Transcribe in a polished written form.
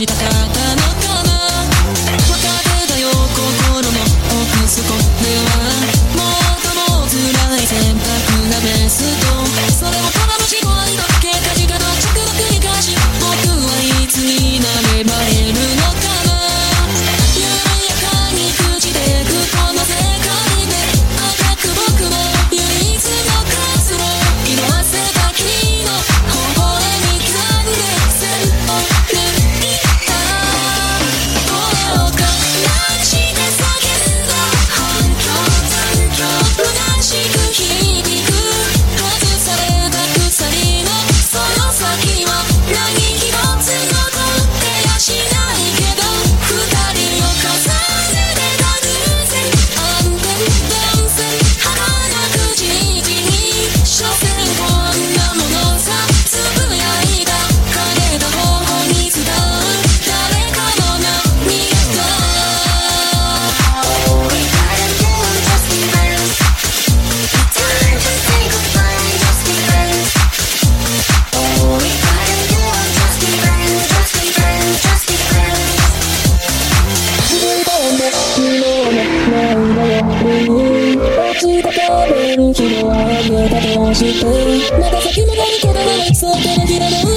したかったのかな。分かってたよ心の奥底では。もっとも辛い選択がベスト。それをただの失敗だけか時間の着の繰り返し。僕はいつになれば得るのかな。緩やかに朽ちてくこの世界であがく僕の唯一の活路。色あせた君の微笑み刻んで線を抜いた。声を悲して叫んだ反響残響虚しく響く。外された鎖のその先は何一つ残ってやしないけど、二人を重ねてた偶然暗転断線儚くじじに所詮こんなものさ。つぶやいた枯れた頬に伝う誰かの涙。All we gotta do is just be friends. Time to say goodbye, just be friends. All we gotta do is just be friends, just be friends, just be friends. 自分とね、昨日のないのよ。落ちた壁に日をあげたとしてまた先戻ることがないそう手のひらの